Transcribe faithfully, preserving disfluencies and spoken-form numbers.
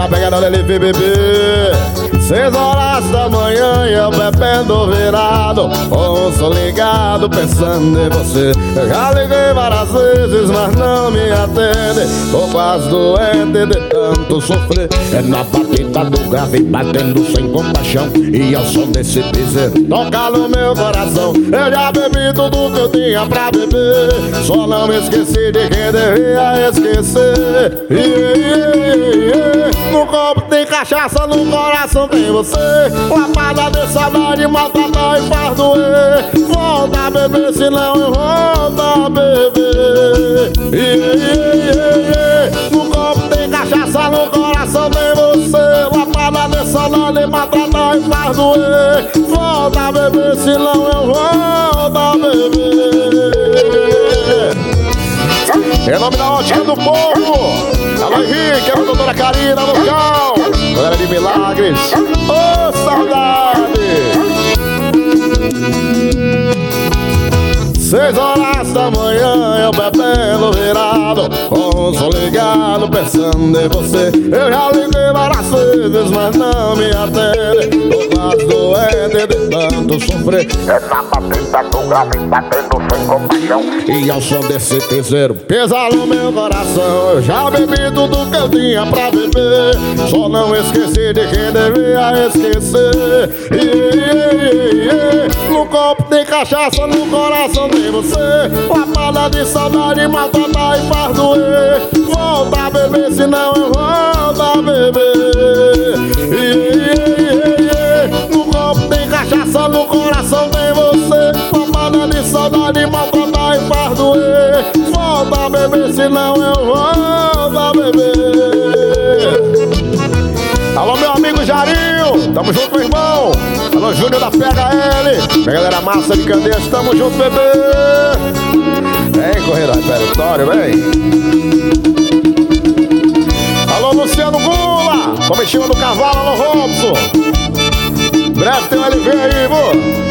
na pegada do L V, bebê. Seis horas da manhã e eu bebendo virado, ouço ligado pensando em você. Eu já liguei várias vezes, mas não me atende. Tô quase doente de tanto sofrer. É na batida do grave, batendo sem compaixão, e ao som desse piseiro toca no meu coração. Eu já bebi tudo que eu tinha pra beber, só não me esqueci de quem devia esquecer. Yeah, yeah, yeah. No copo tem cachaça, no coração tem você. Lapada de saudade, maltrata e faz doer. Volta a beber, senão eu volto a beber. Yeah, yeah, yeah. No copo tem cachaça, no coração tem você. Lapada de saudade, maltrata e faz doer. Volta a beber, senão eu volto a beber. Em nome da ótica do povo, alô Henrique, a doutora Karina no local, galera de Milagres, ô oh, saudade. Seis horas da manhã eu bebendo virado, com o som ligado pensando em você. Eu já liguei várias vezes, mas não me atende. Tô quase doente de tanto sofrer. É na batida do grave, batendo sem compaixão, e ao som desse piseiro pesa no meu coração. Eu já bebi tudo que eu tinha pra beber, só não esqueci de quem devia esquecer. Yeah, yeah, yeah. No copo tem cachaça, no coração tem você. Lapada de saudade, maltrata e faz doer. Volta a beber, senão eu volto a beber. Yeah, yeah, yeah. No copo tem cachaça, no coração tem você. Lapada de saudade, maltrata e faz doer. Volta a beber, senão eu volto a beber. Alô, meu amigo Jarinho, tamo junto, meu irmão. Alô, Júnior da P H L, minha galera massa de Candeias, tamo junto, bebê. Vem, corredor imperatório, vem. Alô, Luciano Gula, comitiva do cavalo, alô, Robson. Breve tem um L V aí, vô.